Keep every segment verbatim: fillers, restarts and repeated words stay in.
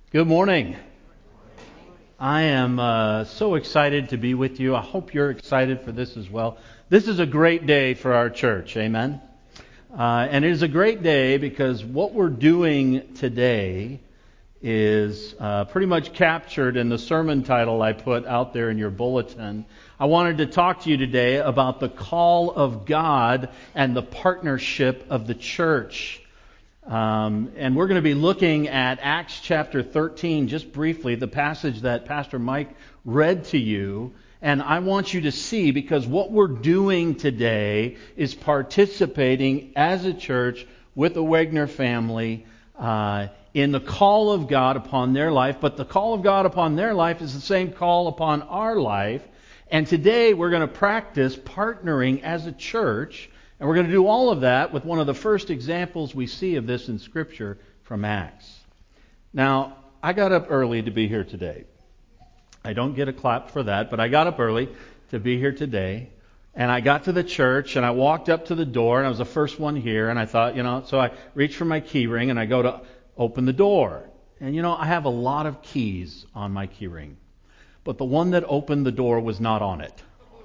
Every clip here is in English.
Good morning. I am uh, so excited to be with you. I hope you're excited for this as well. This is a great day for our church. Amen. Uh, and it is a great day because what we're doing today is uh, pretty much captured in the sermon title I put out there in your bulletin. I wanted to talk to you today about the call of God and the partnership of the church. Um, and we're going to be looking at Acts chapter thirteen, just briefly, the passage that Pastor Mike read to you. And I want you to see, because what we're doing today is participating as a church with the Wagner family uh, in the call of God upon their life. But the call of God upon their life is the same call upon our life. And today we're going to practice partnering as a church. And we're going to do all of that with one of the first examples we see of this in Scripture from Acts. Now, I got up early to be here today. I don't get a clap for that, but I got up early to be here today. And I got to the church, and I walked up to the door, and I was the first one here. And I thought, you know, so I reached for my key ring, and I go to open the door. And, you know, I have a lot of keys on my key ring. But the one that opened the door was not on it.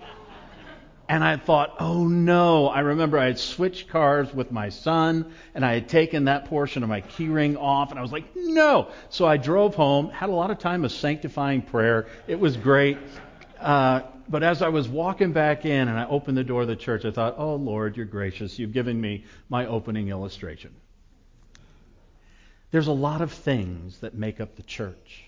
And I thought, oh no, I remember I had switched cars with my son, and I had taken that portion of my key ring off, and I was like, no. So I drove home, had a lot of time of sanctifying prayer. It was great. Uh, but as I was walking back in and I opened the door of the church, I thought, oh Lord, you're gracious. You've given me my opening illustration. There's a lot of things that make up the church.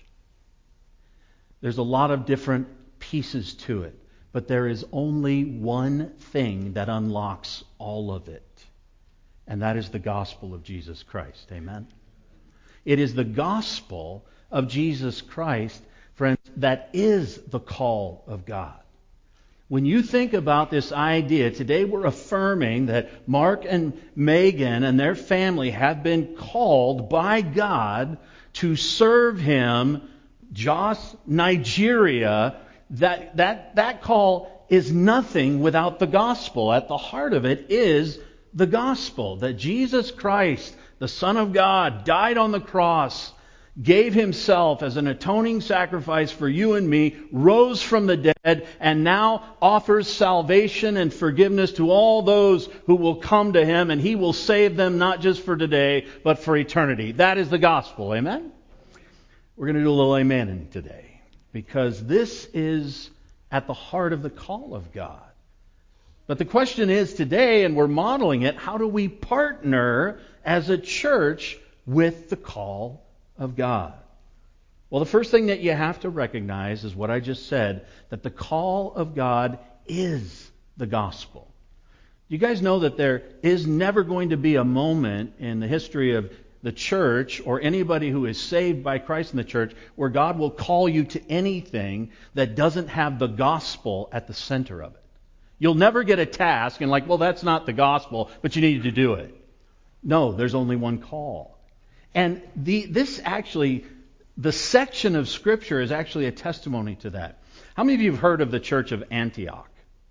There's a lot of different pieces to it. But there is only one thing that unlocks all of it. And that is the gospel of Jesus Christ. Amen? It is the gospel of Jesus Christ, friends, that is the call of God. When you think about this idea, today we're affirming that Mark and Megan and their family have been called by God to serve Him, Jos, Nigeria. That, that, that call is nothing without the gospel. At the heart of it is the gospel. That Jesus Christ, the Son of God, died on the cross, gave Himself as an atoning sacrifice for you and me, rose from the dead, and now offers salvation and forgiveness to all those who will come to Him, and He will save them not just for today, but for eternity. That is the gospel. Amen? We're going to do a little amen today. Because this is at the heart of the call of God. But the question is today, and we're modeling it, how do we partner as a church with the call of God? Well, the first thing that you have to recognize is what I just said, that the call of God is the gospel. You guys know that there is never going to be a moment in the history of the church or anybody who is saved by Christ in the church where God will call you to anything that doesn't have the gospel at the center of it. You'll never get a task and like, well, that's not the gospel, but you need to do it. No, there's only one call. And the this actually, the section of Scripture is actually a testimony to that. How many of you have heard of the church of Antioch?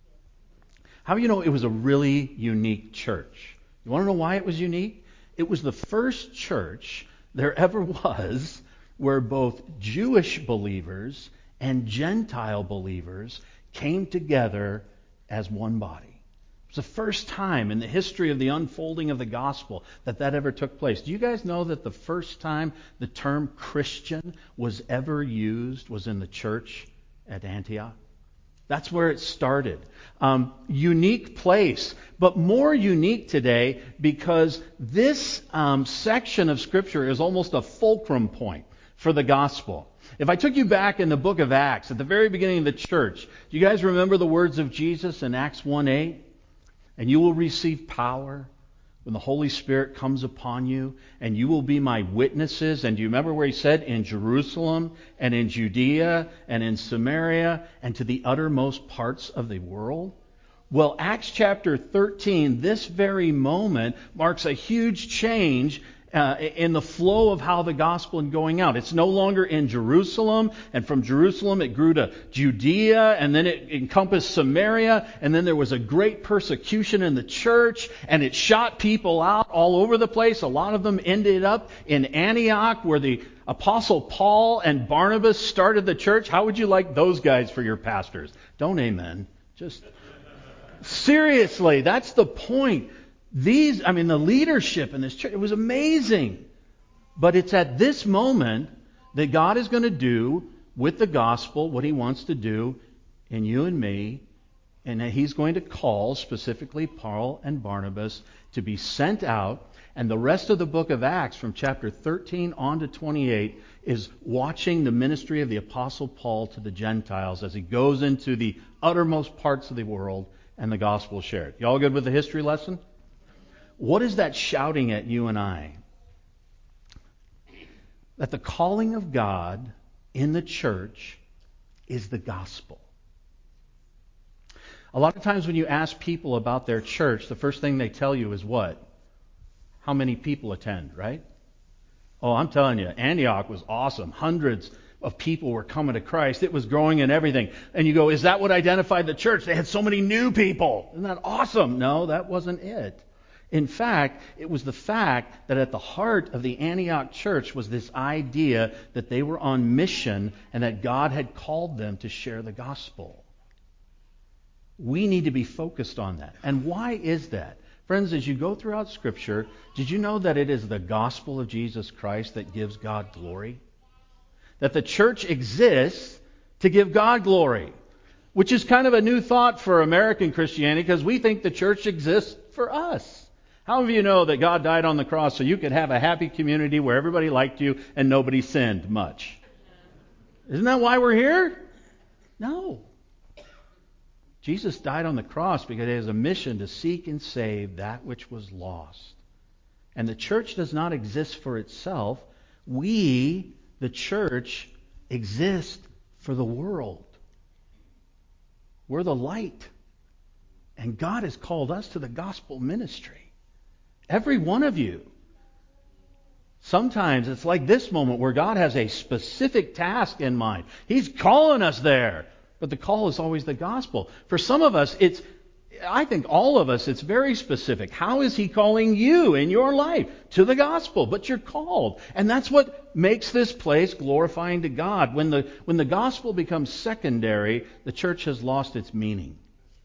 How do you know it was a really unique church? You want to know why it was unique? It was the first church there ever was where both Jewish believers and Gentile believers came together as one body. It was the first time in the history of the unfolding of the gospel that that ever took place. Do you guys know that the first time the term Christian was ever used was in the church at Antioch? That's where it started. Um, unique place, but more unique today because this um, section of Scripture is almost a fulcrum point for the gospel. If I took you back in the book of Acts, at the very beginning of the church, do you guys remember the words of Jesus in Acts one eight? And you will receive power when the Holy Spirit comes upon you, and you will be my witnesses. And do you remember where He said? In Jerusalem, and in Judea, and in Samaria, and to the uttermost parts of the world? Well, Acts chapter thirteen, this very moment, marks a huge change uh, in the flow of how the gospel is going out. It's no longer in Jerusalem, and from Jerusalem it grew to Judea, and then it encompassed Samaria, and then there was a great persecution in the church, and it shot people out all over the place. A lot of them ended up in Antioch, where the Apostle Paul and Barnabas started the church, how would you like those guys for your pastors? Don't amen. Just seriously, that's the point. These, I mean, the leadership in this church, it was amazing. But it's at this moment that God is going to do with the gospel what He wants to do in you and me. And that He's going to call specifically Paul and Barnabas to be sent out. And the rest of the book of Acts from chapter thirteen on to twenty-eight is watching the ministry of the Apostle Paul to the Gentiles as he goes into the uttermost parts of the world and the gospel is shared. You all good with the history lesson? What is that shouting at you and I? That the calling of God in the church is the gospel. A lot of times when you ask people about their church, the first thing they tell you is what? How many people attend, right? Oh, I'm telling you, Antioch was awesome. Hundreds of people were coming to Christ. It was growing and everything. And you go, is that what identified the church? They had so many new people. Isn't that awesome? No, that wasn't it. In fact, it was the fact that at the heart of the Antioch church was this idea that they were on mission and that God had called them to share the gospel. We need to be focused on that. And why is that? Friends, as you go throughout Scripture, did you know that it is the gospel of Jesus Christ that gives God glory? That the church exists to give God glory, which is kind of a new thought for American Christianity because we think the church exists for us. How many of you know that God died on the cross so you could have a happy community where everybody liked you and nobody sinned much? Isn't that why we're here? No. Jesus died on the cross because He has a mission to seek and save that which was lost. And the church does not exist for itself. We, the church, exist for the world. We're the light. And God has called us to the gospel ministry. Every one of you. Sometimes it's like this moment where God has a specific task in mind. He's calling us there. But the call is always the gospel. For some of us, it's, I think all of us, it's very specific. How is He calling you in your life? To the gospel. But you're called. And that's what makes this place glorifying to God. When the, when the gospel becomes secondary, the church has lost its meaning.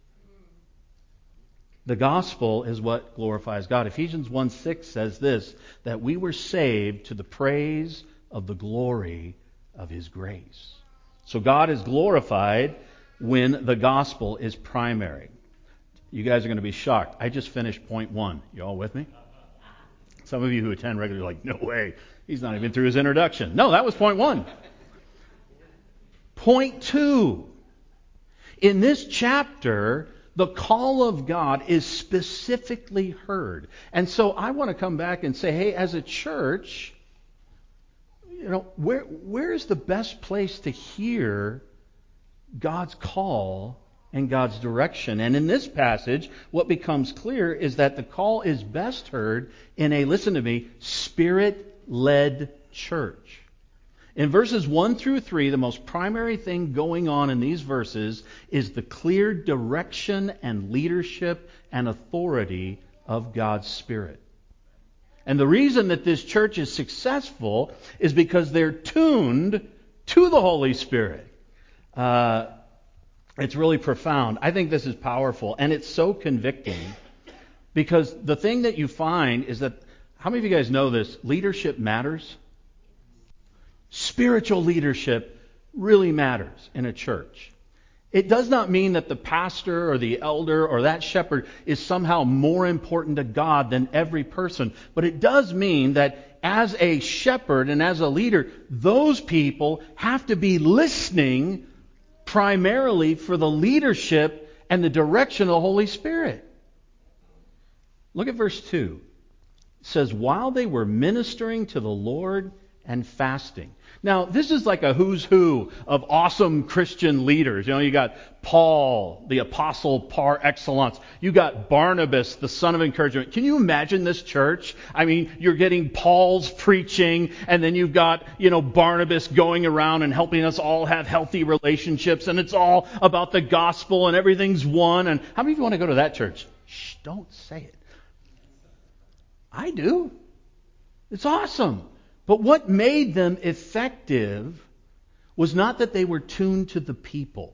The gospel is what glorifies God. Ephesians one six says this, that we were saved to the praise of the glory of His grace. So God is glorified when the gospel is primary. You guys are going to be shocked. I just finished point one. You all with me? Some of you who attend regularly are like, no way. He's not even through his introduction. No, that was point one. Point two. In this chapter, the call of God is specifically heard. And so I want to come back and say, hey, as a church, you know, where where is the best place to hear God's call and God's direction? And in this passage, what becomes clear is that the call is best heard in a, listen to me, Spirit-led church. In verses one through three, the most primary thing going on in these verses is the clear direction and leadership and authority of God's Spirit. And the reason that this church is successful is because they're tuned to the Holy Spirit. Uh, it's really profound. I think this is powerful, and it's so convicting because the thing that you find is that, how many of you guys know this? Leadership matters. Spiritual leadership really matters in a church. It does not mean that the pastor or the elder or that shepherd is somehow more important to God than every person. But it does mean that as a shepherd and as a leader, those people have to be listening primarily for the leadership and the direction of the Holy Spirit. Look at verse two. It says, while they were ministering to the Lord and fasting. Now, this is like a who's who of awesome Christian leaders. You know, you got Paul, the apostle par excellence. You got Barnabas, the son of encouragement. Can you imagine this church? I mean, you're getting Paul's preaching, and then you've got, you know, Barnabas going around and helping us all have healthy relationships, and it's all about the gospel, and everything's one. And how many of you want to go to that church? Shh, don't say it. I do. It's awesome. But what made them effective was not that they were tuned to the people.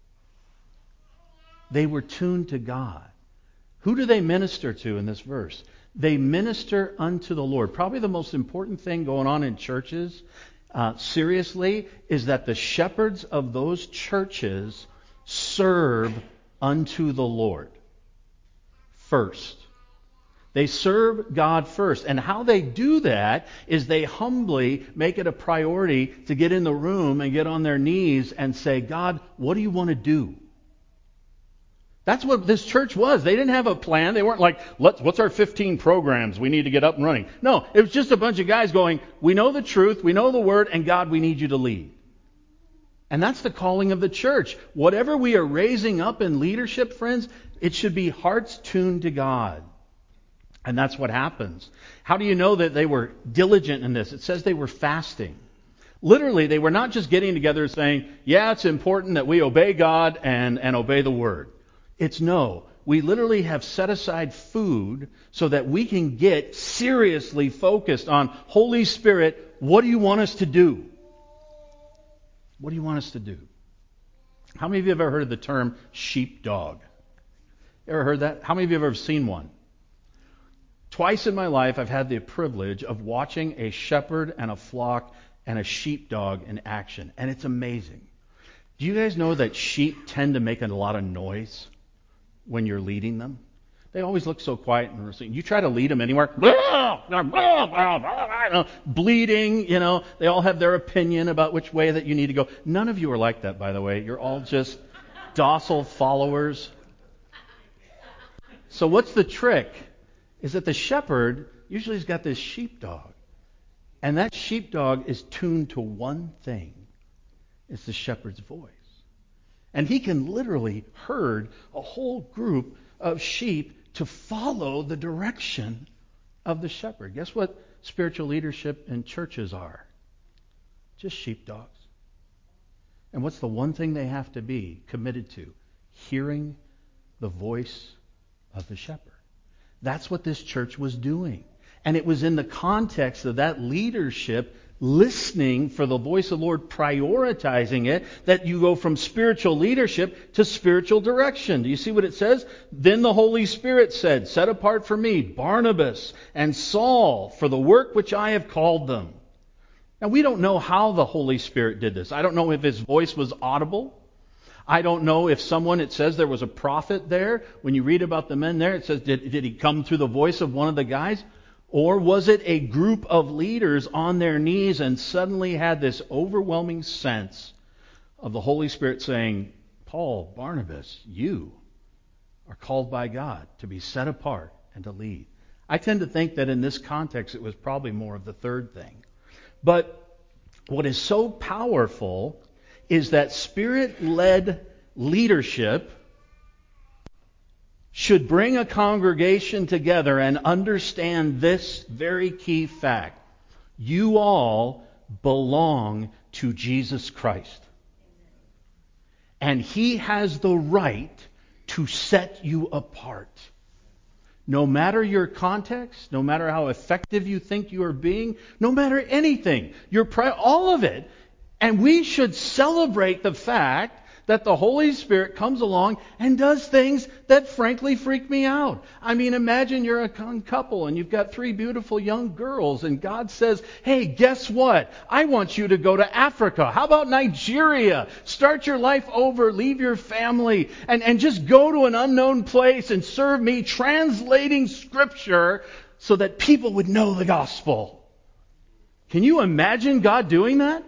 They were tuned to God. Who do they minister to in this verse? They minister unto the Lord. Probably the most important thing going on in churches, uh, seriously, is that the shepherds of those churches serve unto the Lord first. They serve God first. And how they do that is they humbly make it a priority to get in the room and get on their knees and say, God, what do you want to do? That's what this church was. They didn't have a plan. They weren't like, Let's, what's our fifteen programs we need to get up and running? No, it was just a bunch of guys going, we know the truth, we know the word, and God, we need you to lead. And that's the calling of the church. Whatever we are raising up in leadership, friends, it should be hearts tuned to God. And that's what happens. How do you know that they were diligent in this? It says they were fasting. Literally, they were not just getting together and saying, yeah, it's important that we obey God and, and obey the word. It's no. We literally have set aside food so that we can get seriously focused on, Holy Spirit, what do you want us to do? What do you want us to do? How many of you have ever heard of the term sheepdog? You ever heard that? How many of you have ever seen one? Twice in my life, I've had the privilege of watching a shepherd and a flock and a sheepdog in action. And it's amazing. Do you guys know that sheep tend to make a lot of noise when you're leading them? They always look so quiet and receiving. You try to lead them anywhere, bleeding, you know, they all have their opinion about which way that you need to go. None of you are like that, by the way. You're all just docile followers. So what's the trick? Is that the shepherd usually has got this sheepdog. And that sheepdog is tuned to one thing. It's the shepherd's voice. And he can literally herd a whole group of sheep to follow the direction of the shepherd. Guess what spiritual leadership in churches are? Just sheepdogs. And what's the one thing they have to be committed to? Hearing the voice of the shepherd. That's what this church was doing. And it was in the context of that leadership listening for the voice of the Lord, prioritizing it, that you go from spiritual leadership to spiritual direction. Do you see what it says? Then the Holy Spirit said, set apart for me Barnabas and Saul for the work which I have called them. Now, we don't know how the Holy Spirit did this. I don't know if his voice was audible. I don't know if someone, it says there was a prophet there. When you read about the men there, it says, did, did he come through the voice of one of the guys? Or was it a group of leaders on their knees and suddenly had this overwhelming sense of the Holy Spirit saying, Paul, Barnabas, you are called by God to be set apart and to lead. I tend to think that in this context it was probably more of the third thing. But what is so powerful is that Spirit-led leadership should bring a congregation together and understand this very key fact. You all belong to Jesus Christ. And He has the right to set you apart. No matter your context, no matter how effective you think you are being, no matter anything, your pri- all of it. And we should celebrate the fact that the Holy Spirit comes along and does things that frankly freak me out. I mean, imagine you're a young couple and you've got three beautiful young girls and God says, hey, guess what? I want you to go to Africa. How about Nigeria? Start your life over, leave your family, and, and just go to an unknown place and serve me translating Scripture so that people would know the gospel. Can you imagine God doing that?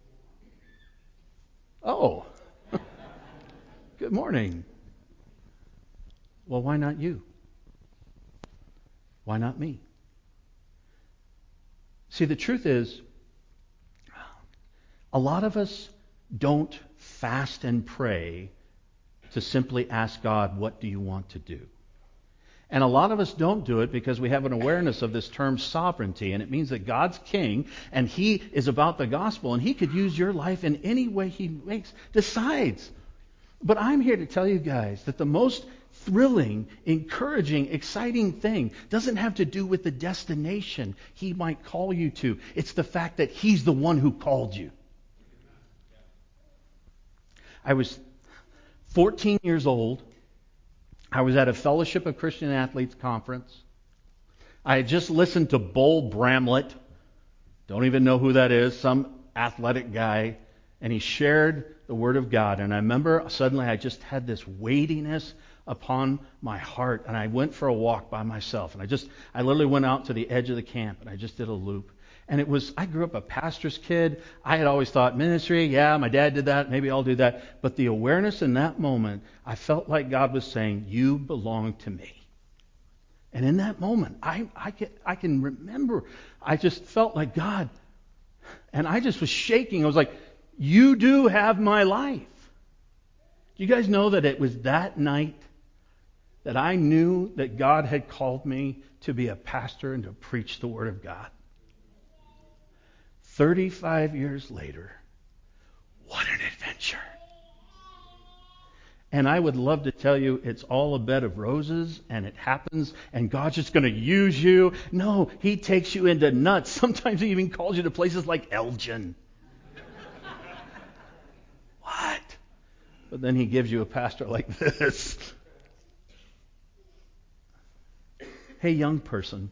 Oh. Good morning. Well, why not you? Why not me? See, the truth is, a lot of us don't fast and pray to simply ask God, what do you want to do? And a lot of us don't do it because we have an awareness of this term sovereignty, and it means that God's king, and He is about the gospel, and He could use your life in any way He makes, decides. But I'm here to tell you guys that the most thrilling, encouraging, exciting thing doesn't have to do with the destination He might call you to. It's the fact that He's the one who called you. I was fourteen years old. I was at a Fellowship of Christian Athletes conference. I had just listened to Bull Bramlett. Don't even know who that is. Some athletic guy. And he shared the Word of God. And I remember suddenly I just had this weightiness upon my heart. And I went for a walk by myself. And I just, I literally went out to the edge of the camp and I just did a loop. And it was, I grew up a pastor's kid. I had always thought ministry, yeah, my dad did that, maybe I'll do that. But the awareness in that moment, I felt like God was saying, you belong to me. And in that moment, I, I, can, I can remember, I just felt like God, and I just was shaking. I was like, you do have my life. Do you guys know that it was that night that I knew that God had called me to be a pastor and to preach the Word of God? thirty-five years later, what an adventure. And I would love to tell you it's all a bed of roses and it happens and God's just going to use you. No, He takes you into nuts. Sometimes He even calls you to places like Elgin. What? But then He gives you a pastor like this. Hey, young person.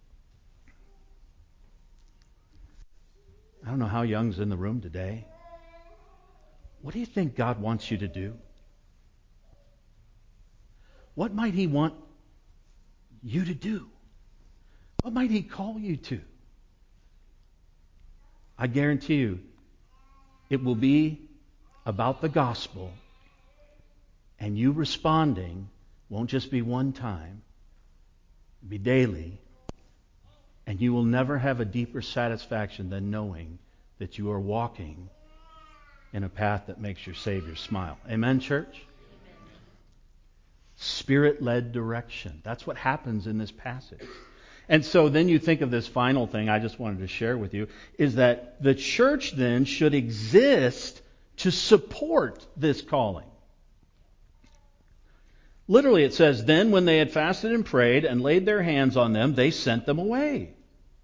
I don't know how young's in the room today. What do you think God wants you to do? What might He want you to do? What might He call you to? I guarantee you, it will be about the gospel, and you responding won't just be one time, it'll be daily. And you will never have a deeper satisfaction than knowing that you are walking in a path that makes your Savior smile. Amen, church? Spirit-led direction. That's what happens in this passage. And so then you think of this final thing I just wanted to share with you, is that the church then should exist to support this calling. Literally it says, then when they had fasted and prayed and laid their hands on them, they sent them away.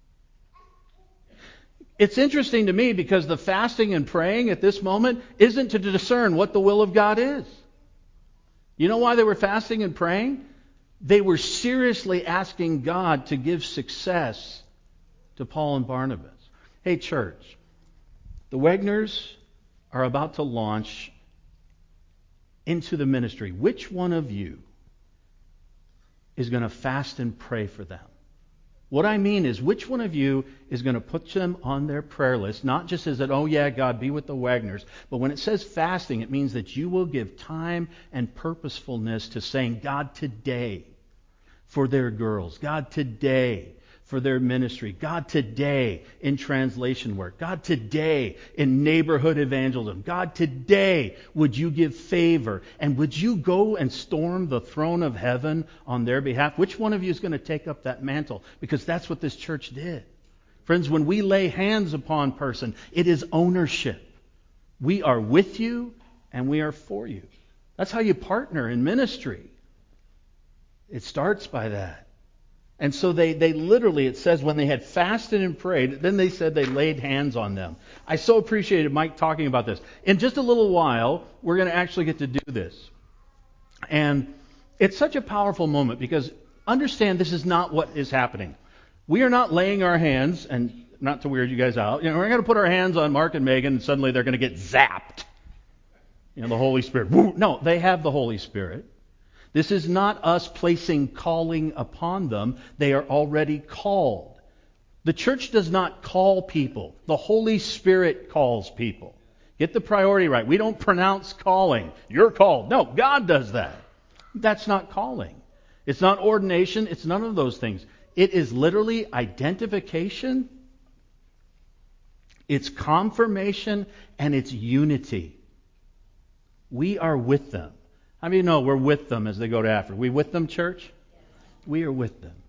It's interesting to me because the fasting and praying at this moment isn't to discern what the will of God is. You know why they were fasting and praying? They were seriously asking God to give success to Paul and Barnabas. Hey, church, the Wagners are about to launch into the ministry. Which one of you is going to fast and pray for them? What I mean is, which one of you is going to put them on their prayer list, not just as that, oh yeah, God, be with the Wagners, but when it says fasting, it means that you will give time and purposefulness to saying, God, today, for their girls, God, today, for their ministry, God, today, in translation work, God, today, in neighborhood evangelism, God, today, would you give favor, and would you go and storm the throne of heaven on their behalf? Which one of you is going to take up that mantle? Because that's what this church did. Friends, when we lay hands upon a person, it is ownership. We are with you, and we are for you. That's how you partner in ministry. It starts by that. And so they, they literally, it says, when they had fasted and prayed, then they said they laid hands on them. I so appreciated Mike talking about this. In just a little while, we're going to actually get to do this. And it's such a powerful moment because understand this is not what is happening. We are not laying our hands, and not to weird you guys out, you know, we're going to put our hands on Mark and Megan and suddenly they're going to get zapped. You know, the Holy Spirit. No, they have the Holy Spirit. This is not us placing calling upon them. They are already called. The church does not call people. The Holy Spirit calls people. Get the priority right. We don't pronounce calling. You're called. No, God does that. That's not calling. It's not ordination. It's none of those things. It is literally identification. It's confirmation and it's unity. We are with them. How many know we're with them as they go to Africa? We with them, church? Yes. We are with them.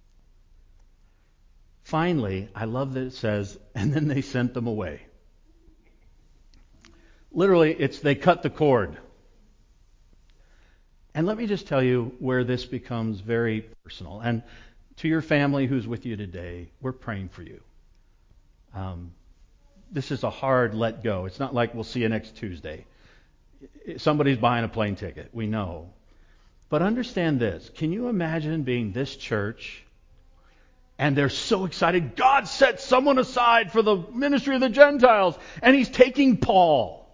Finally, I love that it says, and then they sent them away. Literally, it's they cut the cord. And let me just tell you where this becomes very personal. And to your family who's with you today, we're praying for you. Um, this is a hard let go. It's not like we'll see you next Tuesday. Somebody's buying a plane ticket. We know. But understand this. Can you imagine being this church and they're so excited? God set someone aside for the ministry of the Gentiles, and He's taking Paul.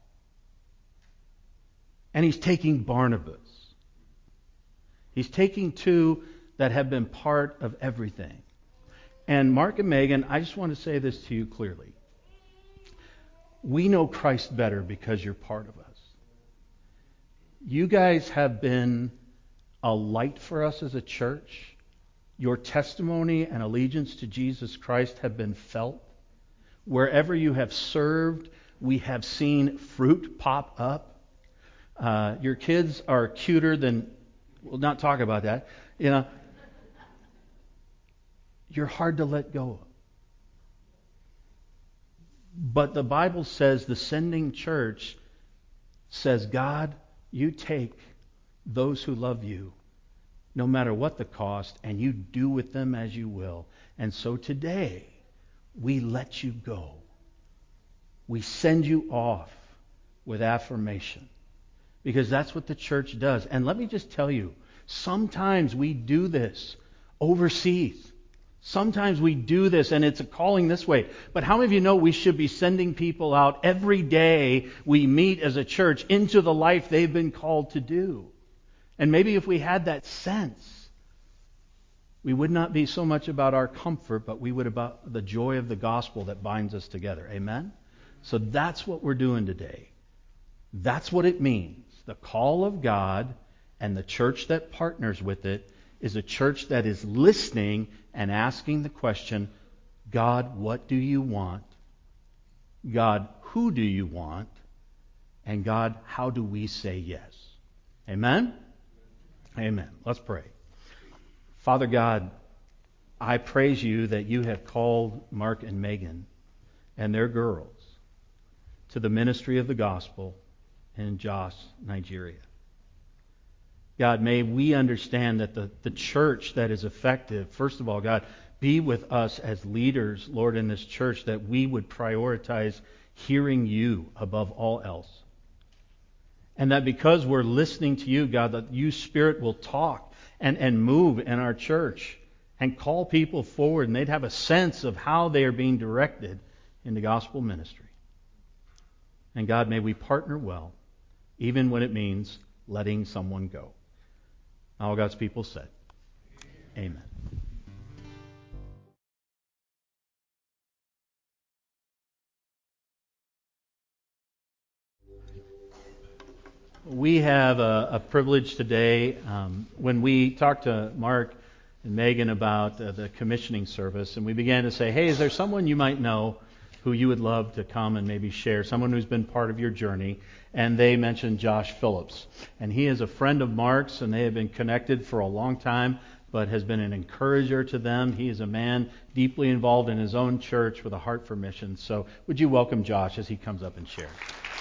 And He's taking Barnabas. He's taking two that have been part of everything. And Mark and Megan, I just want to say this to you clearly. We know Christ better because you're part of us. You guys have been a light for us as a church. Your testimony and allegiance to Jesus Christ have been felt. Wherever you have served, we have seen fruit pop up. Uh, your kids are cuter than... We'll not talk about that. You know, you're hard to let go of. But the Bible says the sending church says, God, you take those who love you, no matter what the cost, and you do with them as you will. And so today, we let you go. We send you off with affirmation. Because that's what the church does. And let me just tell you, sometimes we do this overseas. Sometimes we do this, and it's a calling this way. But how many of you know we should be sending people out every day we meet as a church into the life they've been called to do? And maybe if we had that sense, we would not be so much about our comfort, but we would about the joy of the gospel that binds us together. Amen? So that's what we're doing today. That's what it means. The call of God and the church that partners with it is a church that is listening and asking the question, God, what do you want? God, who do you want? And God, how do we say yes? Amen? Amen. Let's pray. Father God, I praise you that you have called Mark and Megan and their girls to the ministry of the gospel in Jos, Nigeria. God, may we understand that the, the church that is effective, first of all, God, be with us as leaders, Lord, in this church, that we would prioritize hearing you above all else. And that because we're listening to you, God, that you, Spirit, will talk and, and move in our church and call people forward, and they'd have a sense of how they are being directed in the gospel ministry. And God, may we partner well, even when it means letting someone go. All God's people said, amen. We have a, a privilege today. Um, when we talked to Mark and Megan about uh, the commissioning service, and we began to say, hey, is there someone you might know who you would love to come and maybe share, someone who's been part of your journey? And they mentioned Josh Phillips. And he is a friend of Mark's, and they have been connected for a long time, but has been an encourager to them. He is a man deeply involved in his own church with a heart for missions. So would you welcome Josh as he comes up and shares?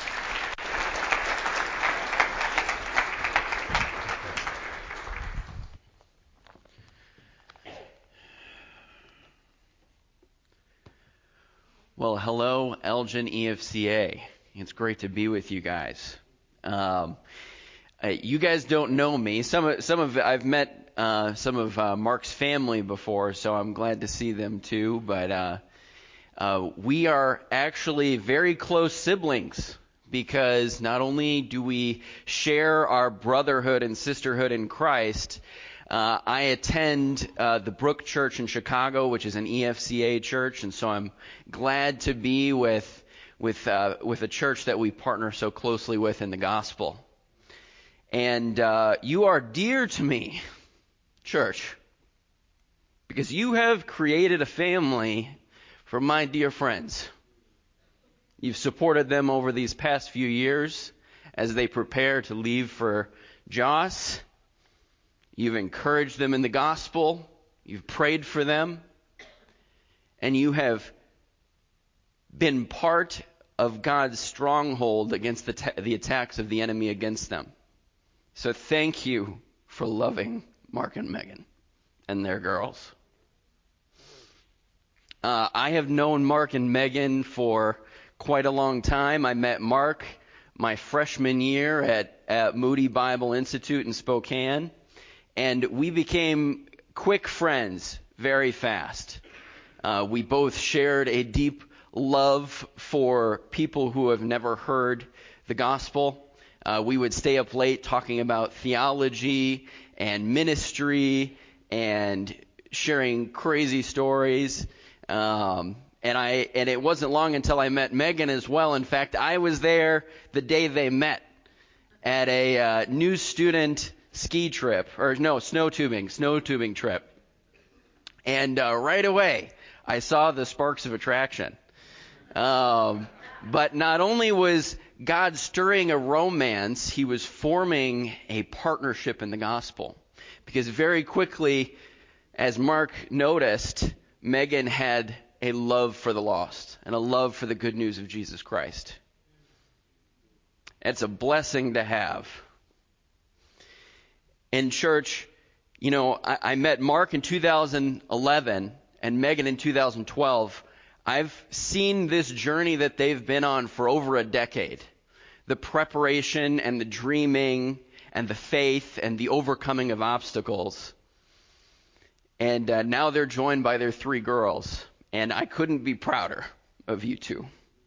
Well, hello, Elgin E F C A. It's great to be with you guys. Um, uh, you guys don't know me. Some of, some of I've met uh, some of uh, Mark's family before, so I'm glad to see them too. But uh, uh, we are actually very close siblings, because not only do we share our brotherhood and sisterhood in Christ, Uh, I attend uh, the Brook Church in Chicago, which is an E F C A church, and so I'm glad to be with with uh, with a church that we partner so closely with in the gospel. And uh, you are dear to me, church, because you have created a family for my dear friends. You've supported them over these past few years as they prepare to leave for Jos. You've encouraged them in the gospel. You've prayed for them. And you have been part of God's stronghold against the, ta- the attacks of the enemy against them. So thank you for loving Mark and Megan and their girls. Uh, I have known Mark and Megan for quite a long time. I met Mark my freshman year at, at Moody Bible Institute in Spokane, and we became quick friends very fast. Uh, we both shared a deep love for people who have never heard the gospel. Uh, we would stay up late talking about theology and ministry and sharing crazy stories. Um, and I and it wasn't long until I met Megan as well. In fact, I was there the day they met at a uh, new student ski trip, or no, snow tubing, snow tubing trip. And uh, right away, I saw the sparks of attraction. Um, but not only was God stirring a romance, he was forming a partnership in the gospel. Because very quickly, as Mark noticed, Megan had a love for the lost and a love for the good news of Jesus Christ. It's a blessing to have. In church, you know, I, I met Mark in two thousand eleven and Megan in two thousand twelve. I've seen this journey that they've been on for over a decade. The preparation and the dreaming and the faith and the overcoming of obstacles. And uh, now they're joined by their three girls. And I couldn't be prouder of you two.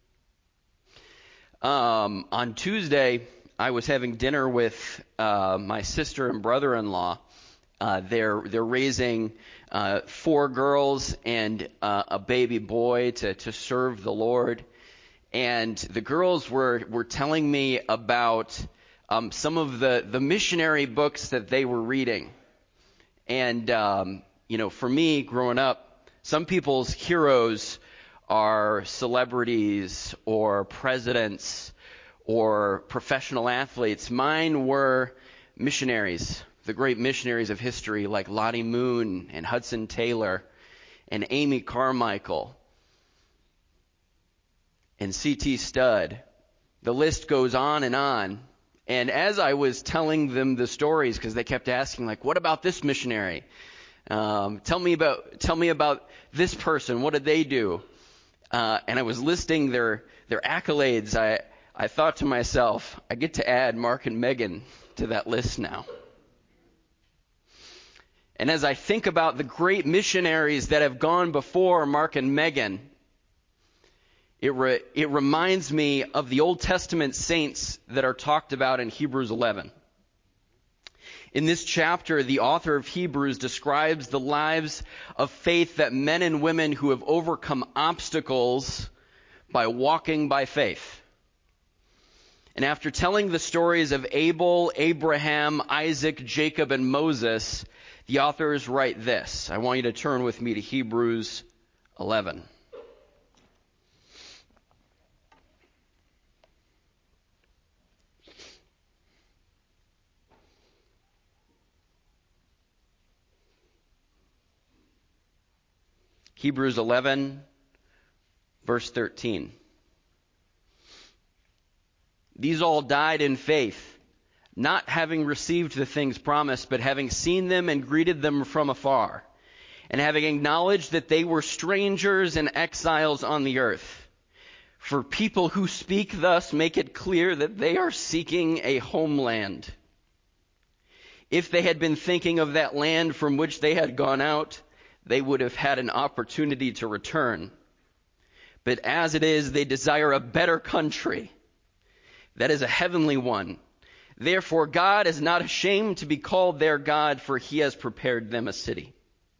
Um, on Tuesday, I was having dinner with uh, my sister and brother-in-law. Uh, they're they're raising uh, four girls and uh, a baby boy to, to serve the Lord. And the girls were, were telling me about um, some of the, the missionary books that they were reading. And, um, you know, for me, growing up, some people's heroes are celebrities or presidents or professional athletes. Mine were missionaries, the great missionaries of history like Lottie Moon and Hudson Taylor and Amy Carmichael and C T Studd. The list goes on and on. And as I was telling them the stories, because they kept asking, like, what about this missionary? Um, tell me about tell me about this person. What did they do? Uh, and I was listing their their accolades. I I thought to myself, I get to add Mark and Megan to that list now. And as I think about the great missionaries that have gone before Mark and Megan, it re, it reminds me of the Old Testament saints that are talked about in Hebrews eleven. In this chapter, the author of Hebrews describes the lives of faith that men and women who have overcome obstacles by walking by faith. And after telling the stories of Abel, Abraham, Isaac, Jacob, and Moses, the authors write this. I want you to turn with me to Hebrews eleven. Hebrews eleven, verse thirteen. These all died in faith, not having received the things promised, but having seen them and greeted them from afar, and having acknowledged that they were strangers and exiles on the earth. For people who speak thus make it clear that they are seeking a homeland. If they had been thinking of that land from which they had gone out, they would have had an opportunity to return. But as it is, they desire a better country, that is a heavenly one. Therefore, God is not ashamed to be called their God, for he has prepared them a city.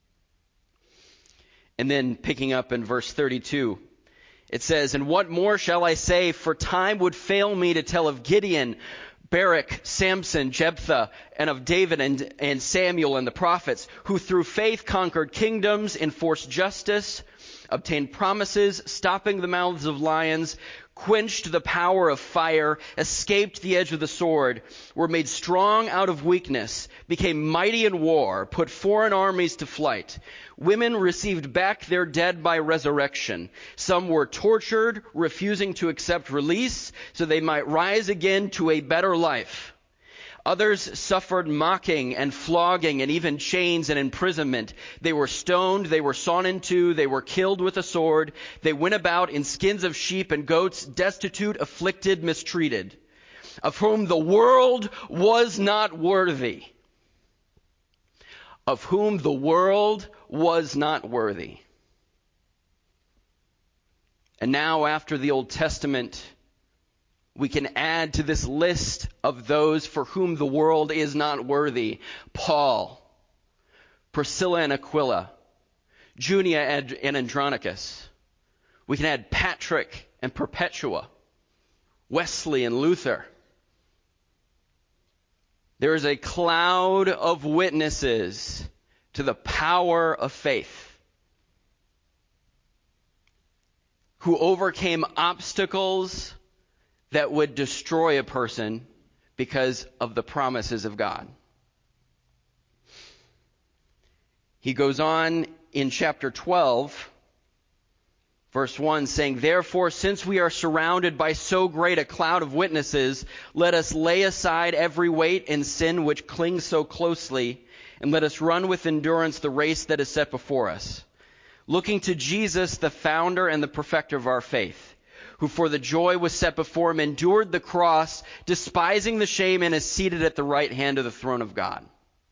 And then picking up in verse thirty-two, it says, And what more shall I say? For time would fail me to tell of Gideon, Barak, Samson, Jephthah, and of David and, and Samuel and the prophets, who through faith conquered kingdoms, enforced justice, obtained promises, stopping the mouths of lions, quenched the power of fire, escaped the edge of the sword, were made strong out of weakness, became mighty in war, put foreign armies to flight. Women received back their dead by resurrection. Some were tortured, refusing to accept release, so they might rise again to a better life. Others suffered mocking and flogging and even chains and imprisonment. They were stoned, they were sawn in two, they were killed with a sword. They went about in skins of sheep and goats, destitute, afflicted, mistreated, of whom the world was not worthy. Of whom the world was not worthy. And now, after the Old Testament, we can add to this list of those for whom the world is not worthy: Paul, Priscilla and Aquila, Junia and Andronicus. We can add Patrick and Perpetua, Wesley and Luther. There is a cloud of witnesses to the power of faith who overcame obstacles that would destroy a person because of the promises of God. He goes on in chapter twelve, verse one, saying, "Therefore, since we are surrounded by so great a cloud of witnesses, let us lay aside every weight and sin which clings so closely, and let us run with endurance the race that is set before us, looking to Jesus, the founder and the perfecter of our faith, who for the joy was set before him endured the cross, despising the shame, and is seated at the right hand of the throne of God."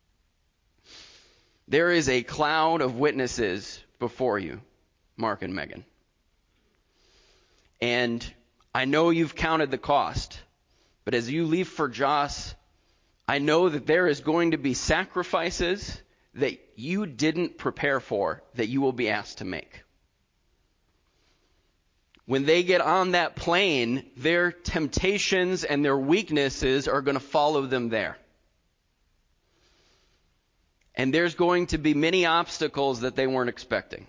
There is a cloud of witnesses before you, Mark and Megan. And I know you've counted the cost, but as you leave for Joss, I know that there is going to be sacrifices that you didn't prepare for that you will be asked to make. When they get on that plane, their temptations and their weaknesses are going to follow them there. And there's going to be many obstacles that they weren't expecting.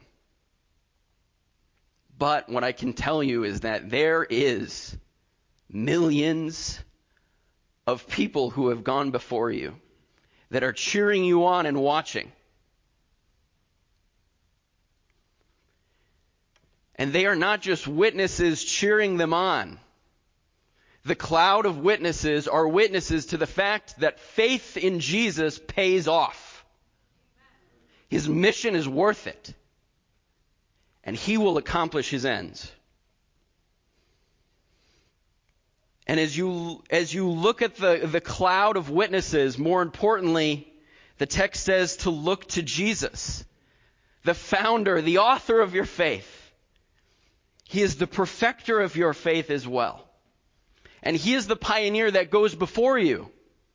But what I can tell you is that there is millions of people who have gone before you that are cheering you on and watching. And they are not just witnesses cheering them on. The cloud of witnesses are witnesses to the fact that faith in Jesus pays off. His mission is worth it. And he will accomplish his ends. And as you as you look at the, the cloud of witnesses, more importantly, the text says to look to Jesus, the founder, the author of your faith. He is the perfecter of your faith as well. And he is the pioneer that goes before you.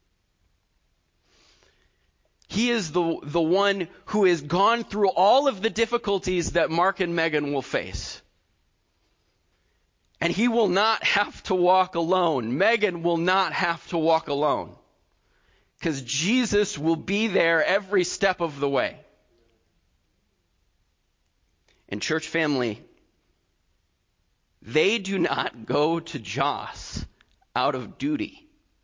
He is the, the one who has gone through all of the difficulties that Mark and Megan will face. And he will not have to walk alone. Megan will not have to walk alone. Because Jesus will be there every step of the way. And church family, they do not go to Joss out of duty.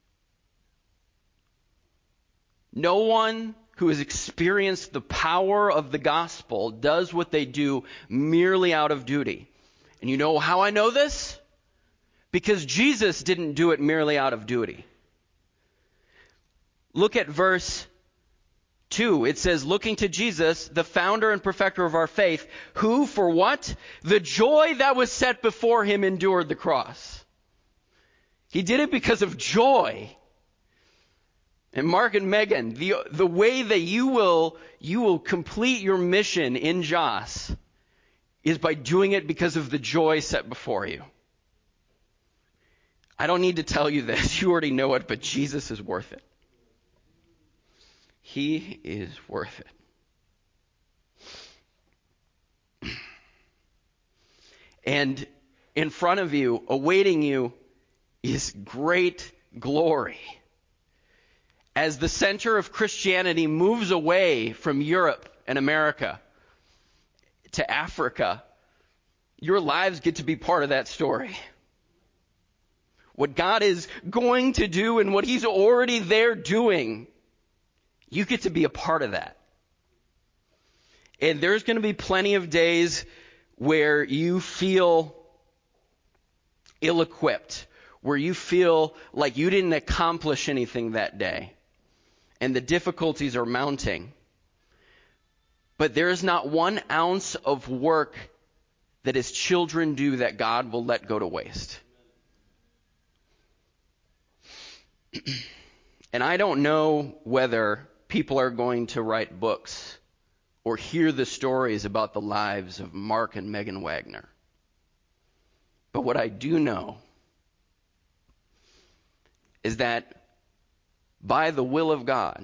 No one who has experienced the power of the gospel does what they do merely out of duty. And you know how I know this? Because Jesus didn't do it merely out of duty. Look at verse two. It says, looking to Jesus, the founder and perfecter of our faith, who, for what? The joy that was set before him endured the cross. He did it because of joy. And Mark and Megan, the, the way that you will, you will complete your mission in Joss is by doing it because of the joy set before you. I don't need to tell you this. You already know it, but Jesus is worth it. He is worth it. And in front of you, awaiting you, is great glory. As the center of Christianity moves away from Europe and America to Africa, your lives get to be part of that story. What God is going to do and what he's already there doing, you get to be a part of that. And there's going to be plenty of days where you feel ill-equipped, where you feel like you didn't accomplish anything that day and the difficulties are mounting, but there is not one ounce of work that his children do that God will let go to waste. And I don't know whether people are going to write books or hear the stories about the lives of Mark and Megan Wagner. But what I do know is that by the will of God,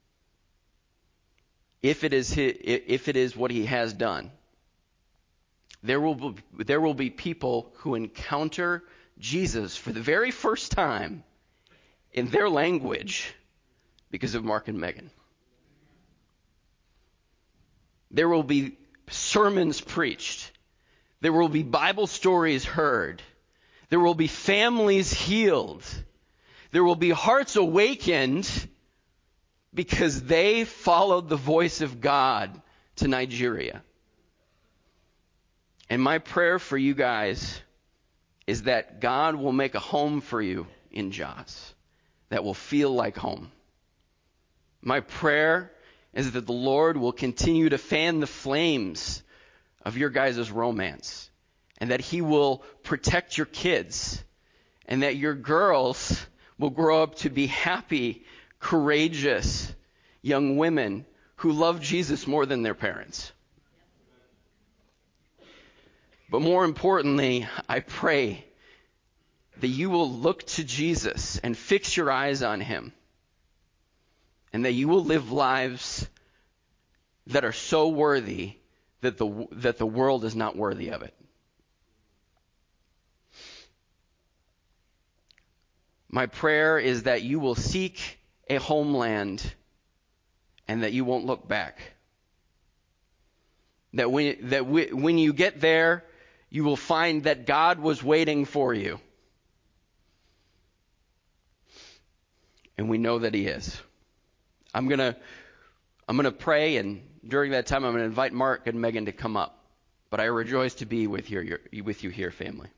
if it is his, if it is what he has done, there will be, there will be people who encounter Jesus for the very first time in their language because of Mark and Megan. There will be sermons preached. There will be Bible stories heard. There will be families healed. There will be hearts awakened because they followed the voice of God to Nigeria. And my prayer for you guys is that God will make a home for you in Jos that will feel like home. My prayer is that the Lord will continue to fan the flames of your guys' romance, and that he will protect your kids, and that your girls will grow up to be happy, courageous young women who love Jesus more than their parents. But more importantly, I pray that you will look to Jesus and fix your eyes on him, and that you will live lives that are so worthy that the that the world is not worthy of it. My prayer is that you will seek a homeland and that you won't look back. That when that we, when you get there, you will find that God was waiting for you. And we know that he is. I'm going to I'm going to pray, and during that time I'm going to invite Mark and Megan to come up. But I rejoice to be with you, with you here, family.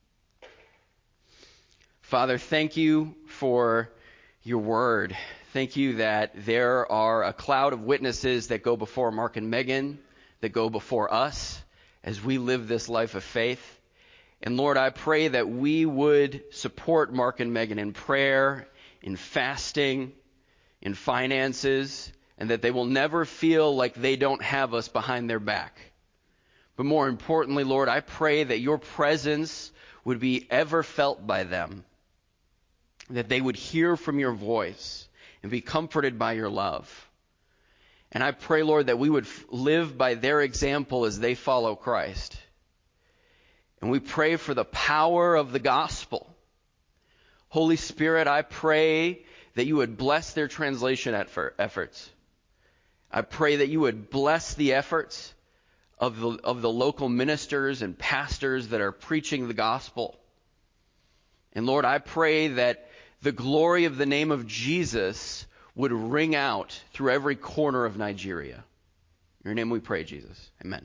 Father, thank you for your word. Thank you that there are a cloud of witnesses that go before Mark and Megan, that go before us as we live this life of faith. And Lord, I pray that we would support Mark and Megan in prayer, in fasting, in finances, and that they will never feel like they don't have us behind their back. But more importantly, Lord, I pray that your presence would be ever felt by them, that they would hear from your voice and be comforted by your love. And I pray, Lord, that we would f- live by their example as they follow Christ. And we pray for the power of the gospel. Holy Spirit, I pray that you would bless their translation efforts. I pray that you would bless the efforts of the, of the local ministers and pastors that are preaching the gospel. And Lord, I pray that the glory of the name of Jesus would ring out through every corner of Nigeria. In your name we pray, Jesus. Amen.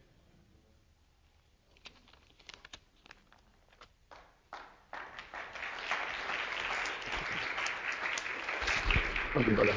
Okay, brother.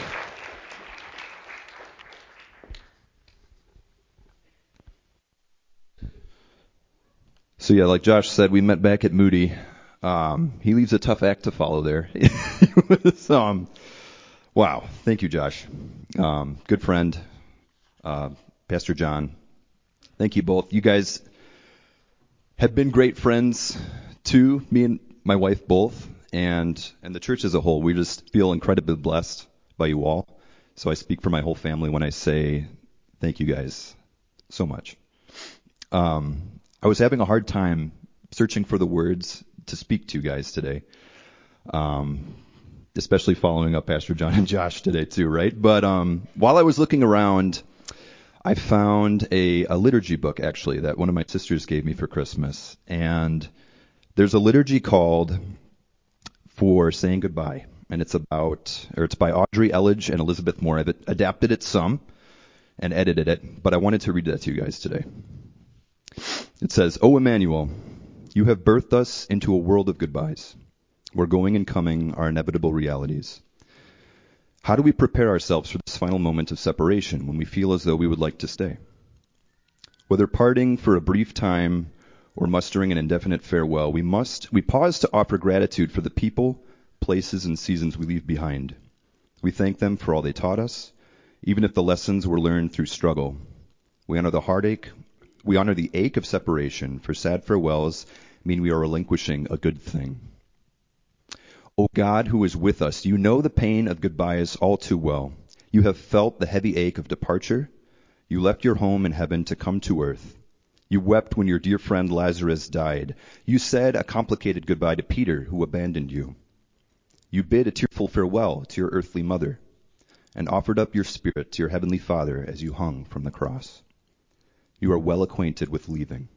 So yeah, like Josh said, we met back at Moody. Um, he leaves a tough act to follow there. so, um, wow, thank you, Josh. Um, good friend, uh, Pastor John. Thank you both. You guys have been great friends too, me and my wife both, and and the church as a whole. We just feel incredibly blessed by you all. So I speak for my whole family when I say thank you guys so much. Um, I was having a hard time searching for the words to speak to you guys today, um, especially following up Pastor John and Josh today too, right? But um, while I was looking around, I found a, a liturgy book actually that one of my sisters gave me for Christmas, and there's a liturgy called For Saying Goodbye, and it's about, or it's by Audrey Elledge and Elizabeth Moore. I've adapted it some and edited it, but I wanted to read that to you guys today. It says, "O Emmanuel, you have birthed us into a world of goodbyes. where going and coming are inevitable realities. How do we prepare ourselves for this final moment of separation when we feel as though we would like to stay? Whether parting for a brief time or mustering an indefinite farewell, we must we pause to offer gratitude for the people, places, and seasons we leave behind. We thank them for all they taught us, even if the lessons were learned through struggle. We honor the heartache, we honor the ache of separation, for sad farewells mean we are relinquishing a good thing. O God, who is with us, you know the pain of goodbyes all too well. You have felt the heavy ache of departure. You left your home in heaven to come to earth. You wept when your dear friend Lazarus died. You said a complicated goodbye to Peter, who abandoned you. You bid a tearful farewell to your earthly mother and offered up your spirit to your heavenly Father as you hung from the cross. You are well acquainted with leaving.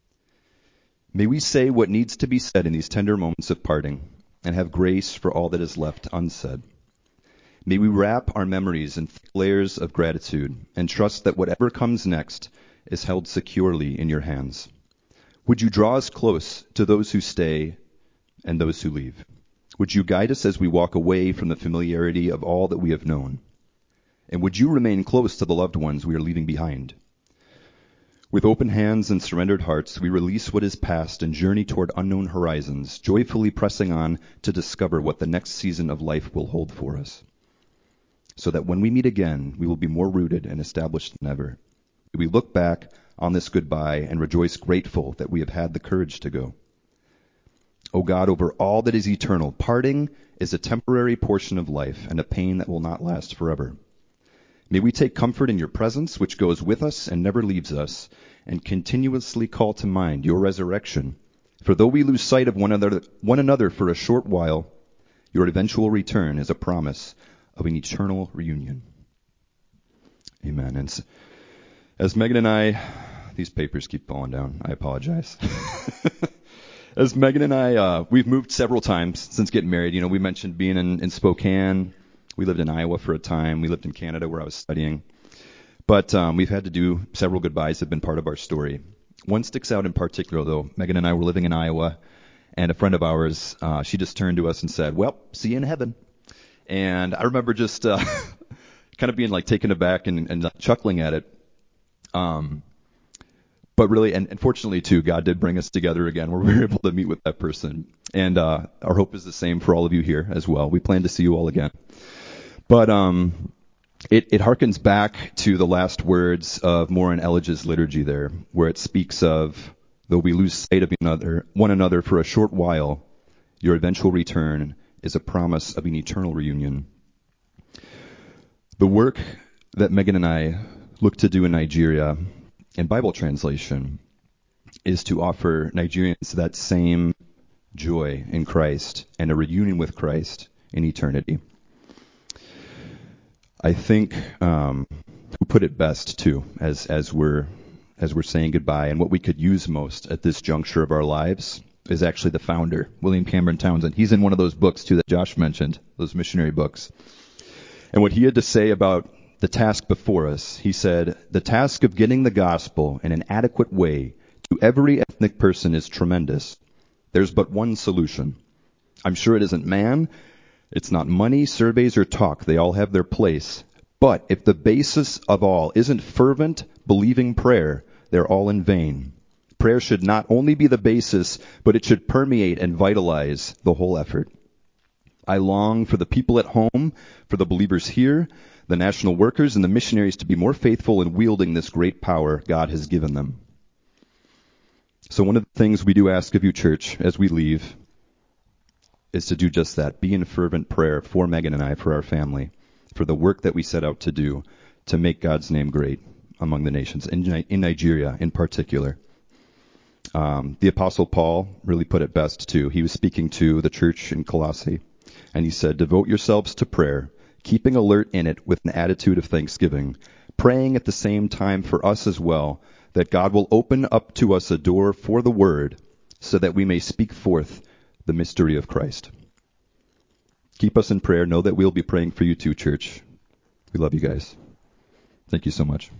May we say what needs to be said in these tender moments of parting, and have grace for all that is left unsaid. May we wrap our memories in thick layers of gratitude and trust that whatever comes next is held securely in your hands. Would you draw us close to those who stay and those who leave? Would you guide us as we walk away from the familiarity of all that we have known? And would you remain close to the loved ones we are leaving behind? With open hands and surrendered hearts, we release what is past and journey toward unknown horizons, joyfully pressing on to discover what the next season of life will hold for us, so that when we meet again, we will be more rooted and established than ever. We look back on this goodbye and rejoice grateful that we have had the courage to go. O God, over all that is eternal, parting is a temporary portion of life and a pain that will not last forever. May we take comfort in your presence, which goes with us and never leaves us, and continuously call to mind your resurrection. For though we lose sight of one another, one another for a short while, your eventual return is a promise of an eternal reunion. Amen. And as Megan and I, these papers keep falling down. I apologize. As Megan and I, uh, we've moved several times since getting married. You know, we mentioned being in, in Spokane. We lived in Iowa for a time. We lived in Canada where I was studying. But um, we've had to do several goodbyes that have been part of our story. One sticks out in particular, though. Megan and I were living in Iowa, and a friend of ours, uh, she just turned to us and said, well, see you in heaven. And I remember just uh, kind of being like taken aback and, and chuckling at it. Um, but really, and, and fortunately, too, God did bring us together again where we were able to meet with that person. And uh, our hope is the same for all of you here as well. We plan to see you all again. But um, it, it harkens back to the last words of Morin Elledge's liturgy there, where it speaks of, though we lose sight of another, one another for a short while, your eventual return is a promise of an eternal reunion. The work that Megan and I look to do in Nigeria in Bible translation is to offer Nigerians that same joy in Christ and a reunion with Christ in eternity. I think um, who put it best too, as as we're as we're saying goodbye, and what we could use most at this juncture of our lives is actually the founder, William Cameron Townsend. He's in one of those books too that Josh mentioned, those missionary books. And what he had to say about the task before us, he said, the task of getting the gospel in an adequate way to every ethnic person is tremendous. There's but one solution. I'm sure it isn't man. It's not money, surveys, or talk. They all have their place. But if the basis of all isn't fervent, believing prayer, they're all in vain. Prayer should not only be the basis, but it should permeate and vitalize the whole effort. I long for the people at home, for the believers here, the national workers, and the missionaries to be more faithful in wielding this great power God has given them. So one of the things we do ask of you, church, as we leave, is to do just that. Be in fervent prayer for Megan and I, for our family, for the work that we set out to do to make God's name great among the nations, in, in Nigeria in particular. Um, the Apostle Paul really put it best, too. He was speaking to the church in Colossae, and he said, devote yourselves to prayer, keeping alert in it with an attitude of thanksgiving, praying at the same time for us as well, that God will open up to us a door for the word so that we may speak forth the mystery of Christ. Keep us in prayer. Know that we'll be praying for you too, church. We love you guys. Thank you so much.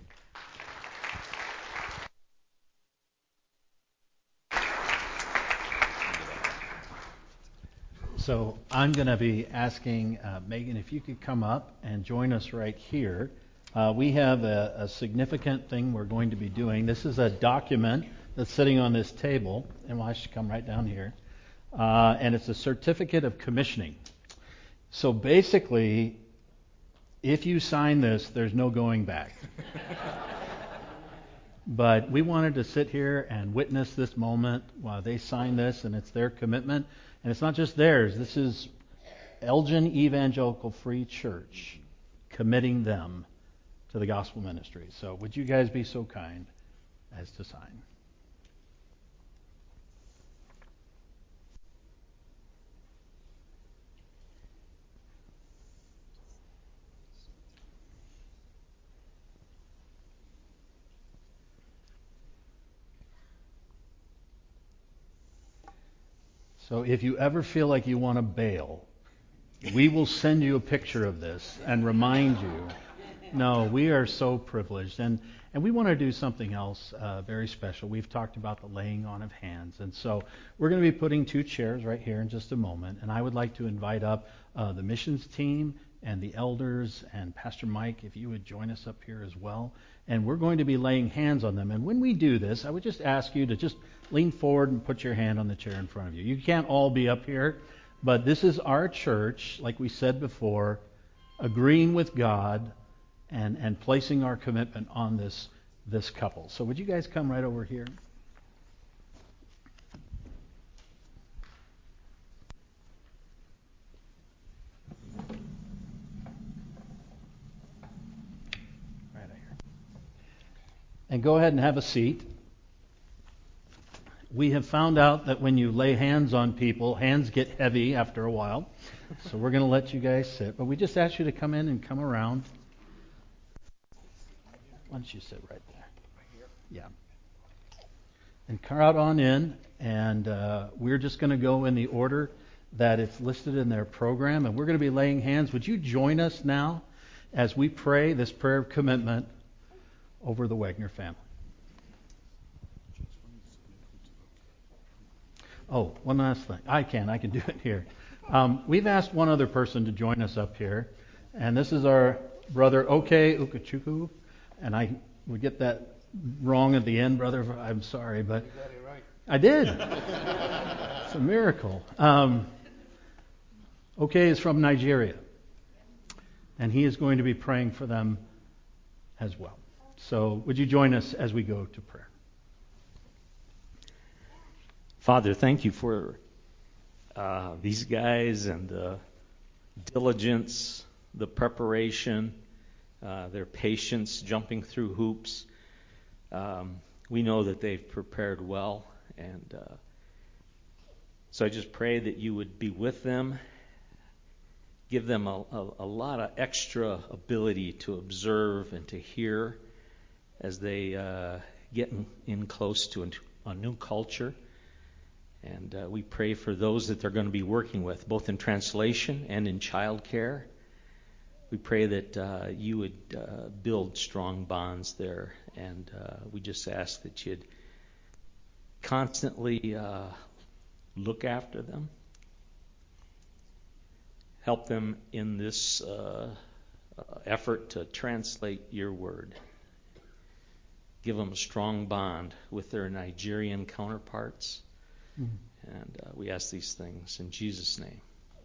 So So I'm going to be asking uh, Megan if you could come up and join us right here. Uh, we have a, a significant thing we're going to be doing. This is a document that's sitting on this table, and I should come right down here. Uh, and it's a certificate of commissioning. So basically, if you sign this, there's no going back. But we wanted to sit here and witness this moment while they sign this, and it's their commitment. And it's not just theirs. This is Elgin Evangelical Free Church committing them to the gospel ministry. So would you guys be so kind as to sign? So if you ever feel like you want to bail, we will send you a picture of this and remind you. No, we are so privileged. And, and we want to do something else uh, very special. We've talked about the laying on of hands. And so we're going to be putting two chairs right here in just a moment. And I would like to invite up uh, the missions team and the elders and Pastor Mike, if you would join us up here as well. And we're going to be laying hands on them. And when we do this, I would just ask you to just lean forward and put your hand on the chair in front of you. You can't all be up here, but this is our church, like we said before, agreeing with God and, and placing our commitment on this, this couple. So would you guys come right over here? Right here. And go ahead and have a seat. We have found out that when you lay hands on people, hands get heavy after a while. So we're going to let you guys sit. But we just ask you to come in and come around. Why don't you sit right there? Yeah. And crowd on in. And uh, we're just going to go in the order that it's listed in their program. And we're going to be laying hands. Would you join us now as we pray this prayer of commitment over the Wagner family? Oh, one last thing. I can. I can do it here. Um, we've asked one other person to join us up here, and this is our brother Oke Ukachukwu. And I would get that wrong at the end, brother. I'm sorry, but you got it right. I did. It's a miracle. Um, Oke is from Nigeria, and he is going to be praying for them as well. So would you join us as we go to prayer? Father, thank you for uh, these guys and the diligence, the preparation, uh, their patience, jumping through hoops. Um, we know that they've prepared well, and uh, so I just pray that you would be with them, give them a, a, a lot of extra ability to observe and to hear as they uh, get in, in close to a, a new culture. And uh, we pray for those that they're going to be working with, both in translation and in child care. We pray that uh, you would uh, build strong bonds there. And uh, we just ask that you'd constantly uh, look after them, help them in this uh, uh, effort to translate your word. Give them a strong bond with their Nigerian counterparts. And uh, we ask these things in Jesus' name.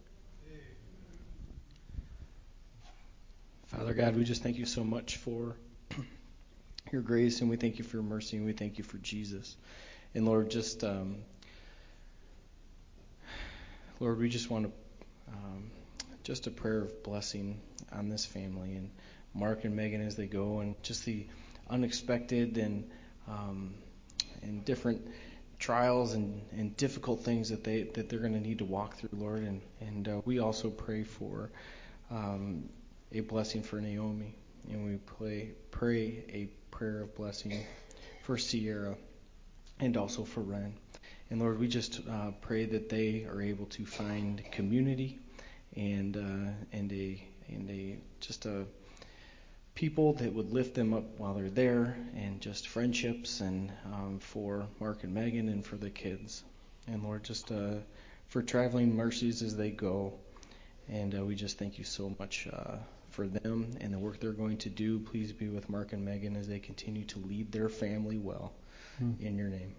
Father God, we just thank you so much for your grace, and we thank you for your mercy, and we thank you for Jesus. And Lord, just um, Lord, we just want to um, just a prayer of blessing on this family and Mark and Megan as they go, and just the unexpected and um, and different trials and, and difficult things that they that they're going to need to walk through, Lord. And and uh, we also pray for um, a blessing for Naomi, and we pray pray a prayer of blessing for Sierra and also for Ren. And Lord, we just uh, pray that they are able to find community and uh, and a and a just a people that would lift them up while they're there, and just friendships, and um, for Mark and Megan and for the kids. And Lord, just uh, for traveling mercies as they go. And uh, we just thank you so much uh, for them and the work they're going to do. Please be with Mark and Megan as they continue to lead their family well. Mm. In your name.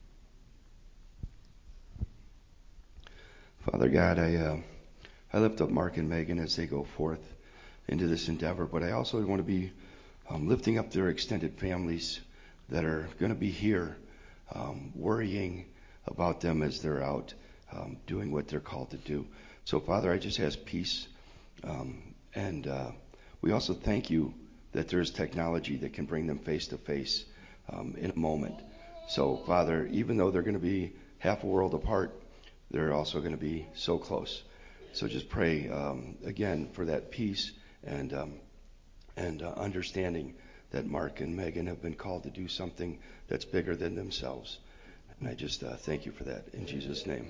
Father God, I uh, I lift up Mark and Megan as they go forth into this endeavor, but I also want to be um, lifting up their extended families that are going to be here, um, worrying about them as they're out um, doing what they're called to do. So, Father, I just ask peace, um, and uh, we also thank you that there's technology that can bring them face to face um, in a moment. So, Father, even though they're going to be half a world apart, they're also going to be so close. So just pray um, again for that peace and um, and uh, understanding that Mark and Megan have been called to do something that's bigger than themselves. And I just uh, thank you for that in Jesus' name.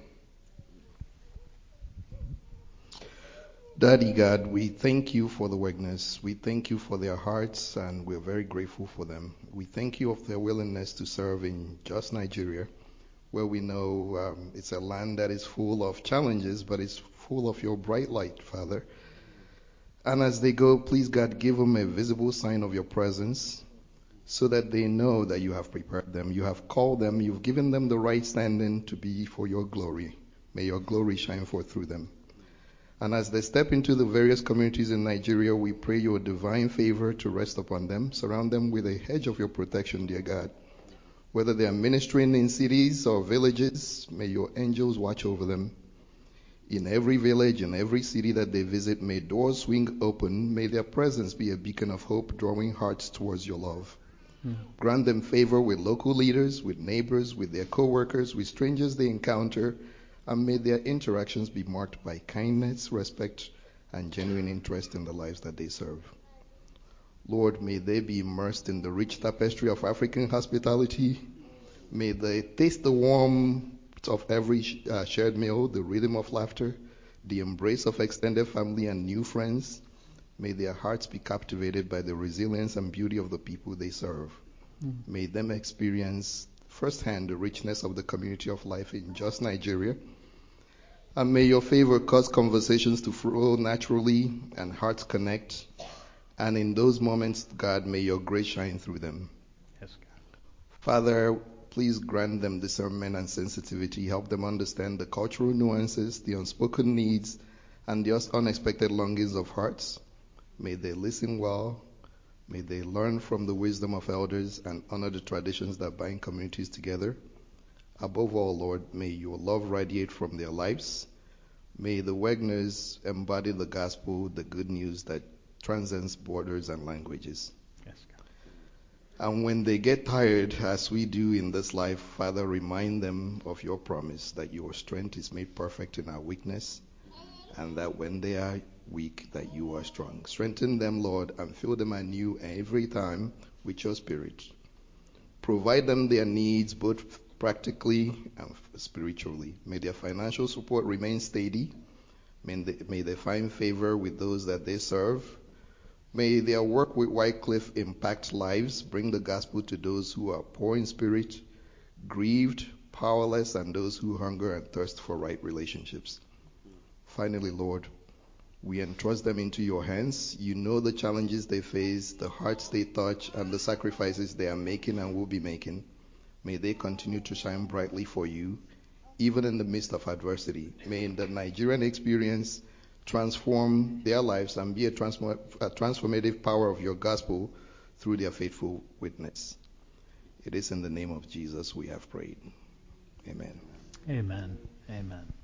Daddy God, we thank you for the Wagners. We thank you for their hearts, and we're very grateful for them. We thank you of their willingness to serve in just Nigeria, where we know um, it's a land that is full of challenges, but it's full of your bright light, Father. And as they go, please, God, give them a visible sign of your presence so that they know that you have prepared them. You have called them. You've given them the right standing to be for your glory. May your glory shine forth through them. And as they step into the various communities in Nigeria, we pray your divine favor to rest upon them. Surround them with a hedge of your protection, dear God. Whether they are ministering in cities or villages, may your angels watch over them. In every village, in every city that they visit, may doors swing open. May their presence be a beacon of hope, drawing hearts towards your love. Mm. Grant them favor with local leaders, with neighbors, with their co-workers, with strangers they encounter, and may their interactions be marked by kindness, respect, and genuine interest in the lives that they serve. Lord, may they be immersed in the rich tapestry of African hospitality. May they taste the warmth of every uh, shared meal, the rhythm of laughter, the embrace of extended family and new friends. May their hearts be captivated by the resilience and beauty of the people they serve. Mm. May them experience firsthand the richness of the community of life in just Nigeria. And may your favor cause conversations to flow naturally and hearts connect. And in those moments, God, may your grace shine through them. Yes, God. Father, please grant them discernment and sensitivity. Help them understand the cultural nuances, the unspoken needs, and the unexpected longings of hearts. May they listen well. May they learn from the wisdom of elders and honor the traditions that bind communities together. Above all, Lord, may your love radiate from their lives. May the Wagners embody the gospel, the good news that transcends borders and languages. Yes, God. And when they get tired, as we do in this life, Father, remind them of your promise that your strength is made perfect in our weakness, and that when they are weak, that you are strong. Strengthen them, Lord, and fill them anew every time with your spirit. Provide them their needs, both practically and spiritually. May their financial support remain steady. May they, may they find favor with those that they serve. May their work with Wycliffe impact lives, bring the gospel to those who are poor in spirit, grieved, powerless, and those who hunger and thirst for right relationships. Finally, Lord, we entrust them into your hands. You know the challenges they face, the hearts they touch, and the sacrifices they are making and will be making. May they continue to shine brightly for you, even in the midst of adversity. May the Nigerian experience transform their lives and be a, transform- a transformative power of your gospel through their faithful witness. It is in the name of Jesus we have prayed. Amen. Amen. Amen.